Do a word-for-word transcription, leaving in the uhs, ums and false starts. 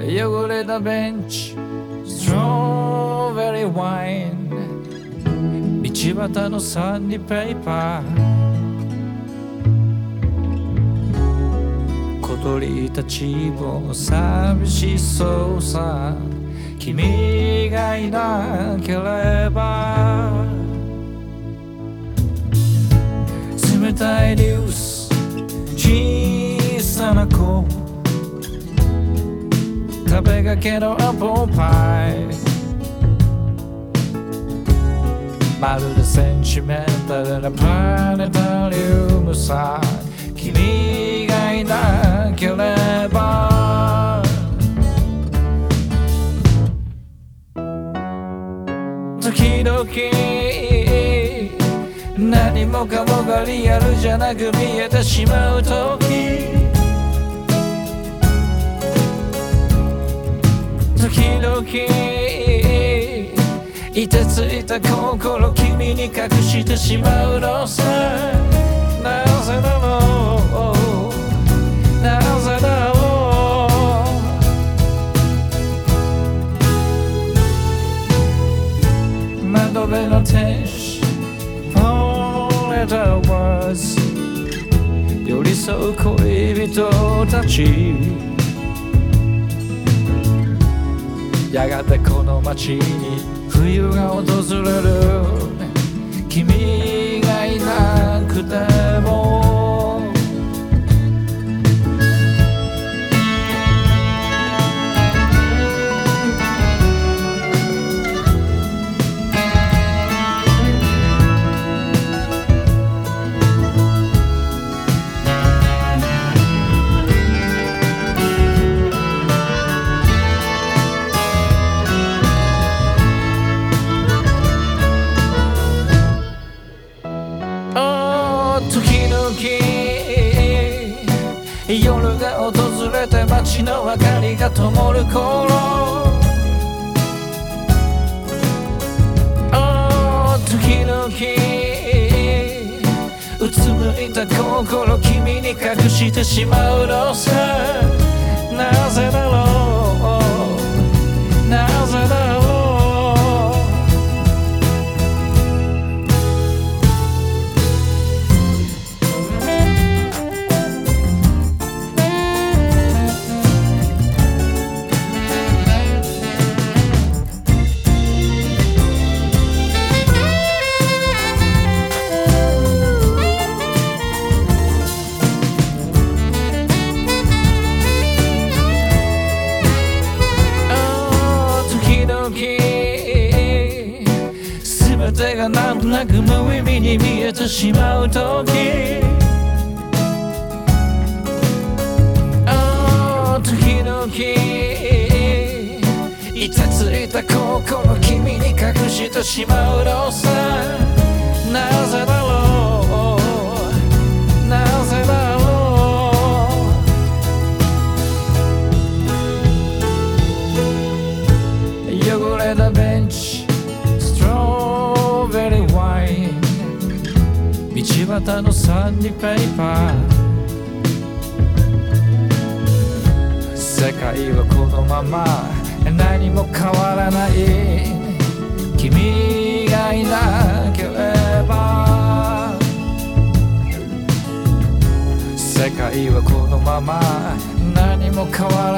汚れたベンチストロベリーワイン道端のサンディペーパー小鳥たちも寂しそうさ君がいなければ冷たいリュース小さな子食べかけのアップルパイまるでセンチメンタルなプラネタリウムさ君がいなければ時々何もかもがリアルじゃなく見えてしまう時時々いてついた心君に隠してしまうのさなぜだろうなぜだろう窓辺の天使 Forever was 寄り添う恋人たちやがてこの街に冬が訪れる君がいなくても時々夜が訪れて街の明かりが灯る頃時々うつむいた心君に隠してしまうのさなぜだろうなぜだろう全てがなんとなく無意味に見えてしまうとき時々いてついた心君に隠してしまうのさなぜだろうなぜだろう汚れたベンチ道端のサンディペーパー世界はこのまま何も変わらない君がいなければ世界はこのまま何も変わらない